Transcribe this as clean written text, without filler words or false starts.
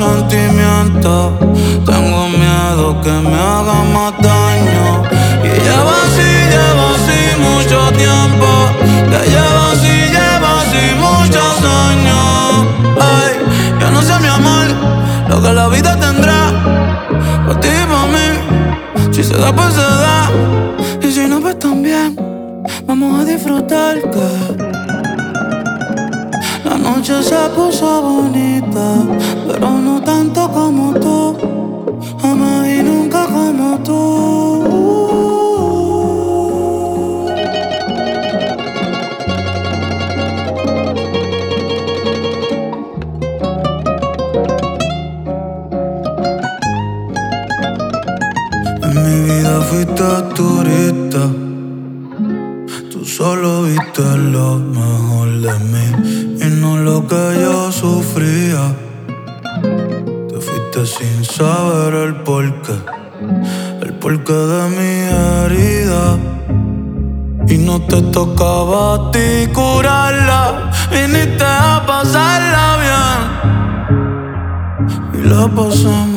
sentimientos. Tengo miedo que me haga más daño. Y lleva así mucho tiempo. Que lleva así muchos años. Ay, yo no sé, mi amor, lo que la vida tendrá. Por ti y por mí. Si se da, pues se da. Y si no, pues también. Vamos a disfrutar que la noche se puso bonita, pero no tanto como tú. Jamás y nunca como tú. En mi vida fuiste turista. Tú solo viste lo mejor de mí y no lo que yo sufría. Te fuiste sin saber el porqué de mi herida. Y no te tocaba a ti curarla, viniste a pasarla bien. Y la pasamos